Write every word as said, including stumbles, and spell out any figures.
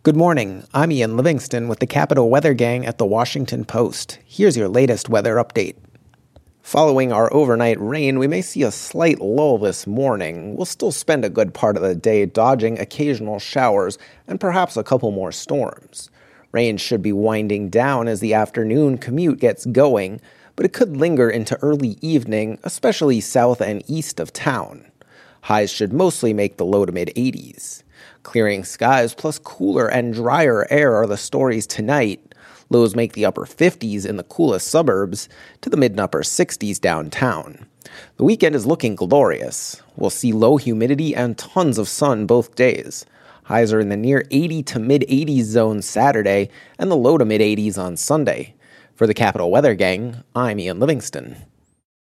Good morning. I'm Ian Livingston with the Capital Weather Gang at the Washington Post. Here's your latest weather update. Following our overnight rain, we may see a slight lull this morning. We'll still spend a good part of the day dodging occasional showers and perhaps a couple more storms. Rain should be winding down as the afternoon commute gets going, but it could linger into early evening, especially south and east of town. Highs should mostly make the low to mid eighties. Clearing skies plus cooler and drier air are the stories tonight. Lows make the upper fifties in the coolest suburbs to the mid and upper sixties downtown. The weekend is looking glorious. We'll see low humidity and tons of sun both days. Highs are in the near eighty to mid eighties zone Saturday and the low to mid eighties on Sunday. For the Capital Weather Gang, I'm Ian Livingston.